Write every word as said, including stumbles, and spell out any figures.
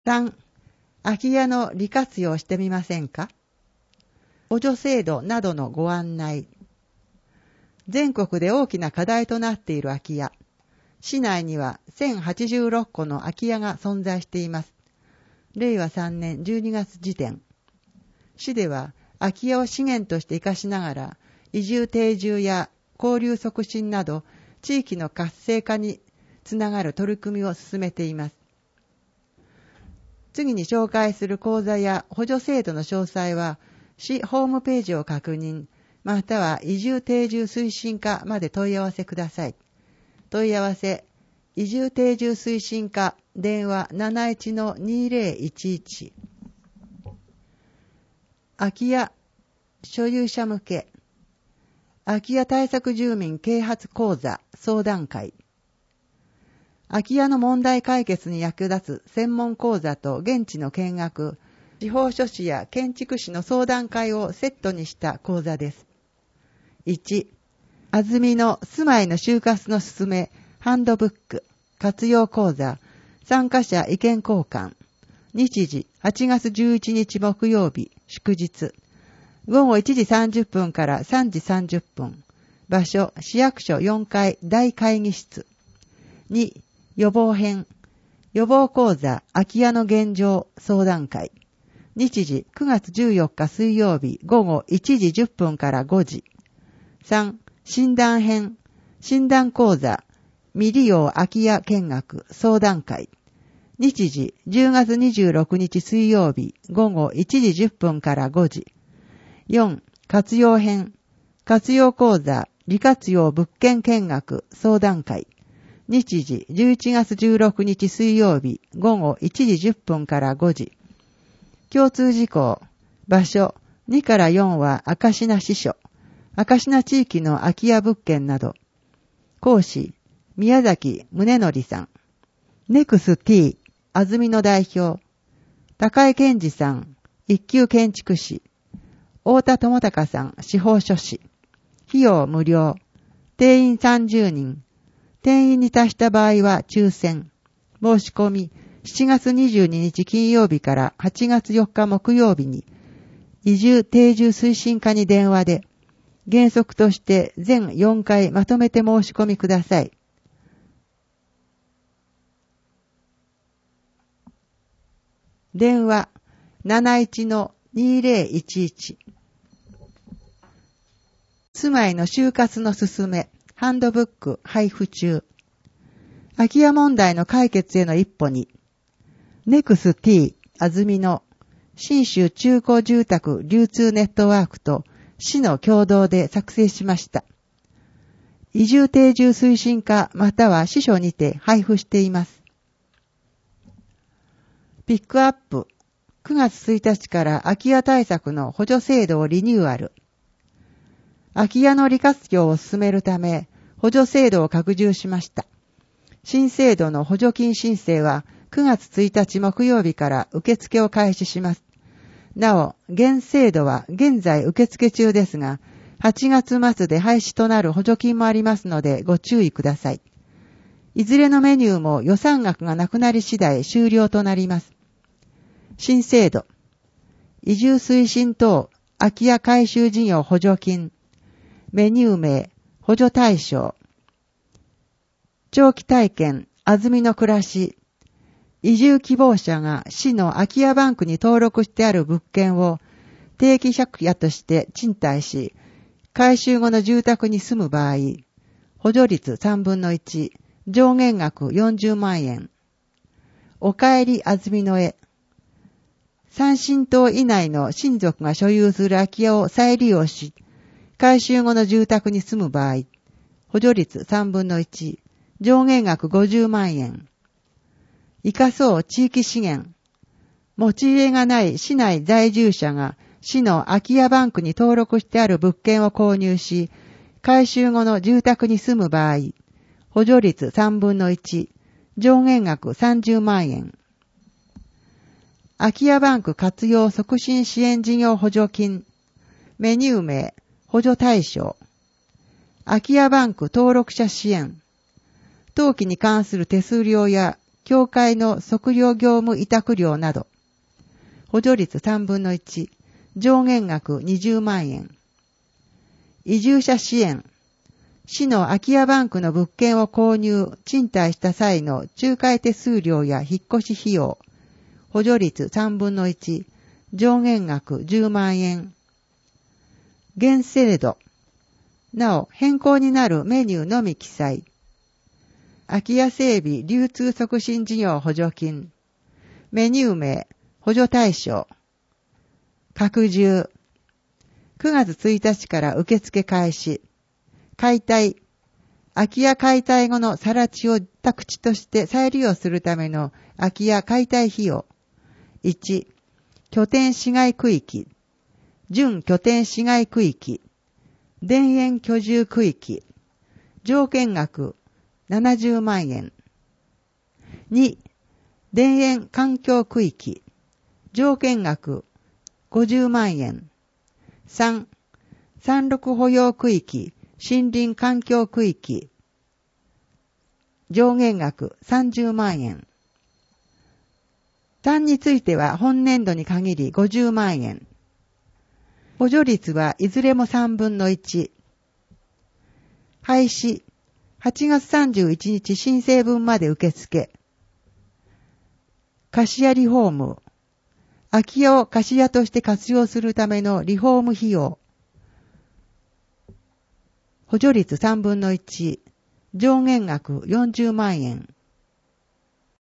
さん、空き家の利活用してみませんか？補助制度などのご案内。全国で大きな課題となっている空き家。市内にはせんはちじゅうろっこの空き家が存在しています。れいわさんねんじゅうにがつ時点。市では空き家を資源として生かしながら、移住定住や交流促進など、地域の活性化につながる取り組みを進めています。次に紹介する講座や補助制度の詳細は、市ホームページを確認、または移住定住推進課まで問い合わせください。問い合わせ、移住定住推進課、電話 なないちのにぜろいちいち。空き家所有者向け、空き家対策住民啓発講座相談会。空き家の問題解決に役立つ専門講座と現地の見学、司法書士や建築士の相談会をセットにした講座です。いち、安曇野住まいの就活のすすめハンドブック活用講座、参加者意見交換。日時はちがつじゅういちにち木曜日祝日。ごごいちじさんじゅっぷんからさんじさんじゅっぷん。場所、市役所よんかい大会議室。に、予防編。予防講座、空き家の現状相談会。日時くがつじゅうよっか水曜日ごごいちじじゅっぷんからごじ。さん、診断編。診断講座、未利用空き家見学相談会。日時じゅうがつにじゅうろくにち水曜日ごごいちじじゅっぷんからごじ。よん、活用編。活用講座、利活用物件見学相談会。日時じゅういちがつじゅうろくにち水曜日ごごいちじじゅっぷんからごじ。共通事項。場所、にからよんは明石名支所。明石名地域の空き家物件など。講師、宮崎宗則さん。ネクス T、安曇野代表。高井健二さん、一級建築士。太田智隆さん、司法書士。費用無料。定員さんじゅうにん。定員に達した場合は抽選。申し込み、しちがつにじゅうににち金曜日からはちがつよっか木曜日に、移住定住推進課に電話で、原則として全よんかいまとめて申し込みください。電話 なないちのにぜろいちいち。住まいの就活のすすめハンドブック配布中。空き家問題の解決への一歩に、ネクス T 安曇野信州中古住宅流通ネットワークと市の共同で作成しました。移住定住推進課または支所にて配布しています。ピックアップくがつついたちから空き家対策の補助制度をリニューアル。空き家の利活用を進めるため補助制度を拡充しました。新制度の補助金申請はくがつついたち木曜日から受付を開始します。なお、現制度は現在受付中ですが、はちがつまつで廃止となる補助金もありますのでご注意ください。いずれのメニューも予算額がなくなり次第終了となります。新制度。移住推進等空き家改修事業補助金。メニュー名、補助対象。長期体験、安曇野暮らし。移住希望者が市の空き家バンクに登録してある物件を定期借家として賃貸し、改修後の住宅に住む場合、補助率さんぶんのいち、上限額よんじゅうまんえん。おかえり安曇野へ。三親等以内の親族が所有する空き家を再利用し、改修後の住宅に住む場合、補助率さんぶんのいち、上限額ごじゅうまんえん。生かそう地域資源。持ち家がない市内在住者が市の空き家バンクに登録してある物件を購入し、改修後の住宅に住む場合、補助率さんぶんのいち、上限額さんじゅうまんえん。空き家バンク活用促進支援事業補助金。メニュー名、補助対象。空き家バンク登録者支援。登記に関する手数料や教会の測量業務委託料など、補助率さんぶんのいち、上限額にじゅうまんえん。移住者支援。市の空き家バンクの物件を購入、賃貸した際の仲介手数料や引っ越し費用、補助率さんぶんのいち、上限額じゅうまんえん。現制度。なお、変更になるメニューのみ記載。空き家整備流通促進事業補助金。メニュー名、補助対象。拡充。くがつついたちから受付開始。解体。空き家解体後の更地を宅地として再利用するための空き家解体費用。いち、拠点市街区域。準拠点市街区域。田園居住区域。条件額ななじゅうまんえん。に、田園環境区域。条件額ごじゅうまんえん。さん、山麓保養区域、森林環境区域。上限額さんじゅうまんえん。単については本年度に限りごじゅうまんえん。補助率はいずれもさんぶんのいち。廃止。はちがつさんじゅういちにち申請分まで受付。貸家リフォーム。空き家を貸家として活用するためのリフォーム費用。補助率さんぶんのいち。上限額よんじゅうまんえん。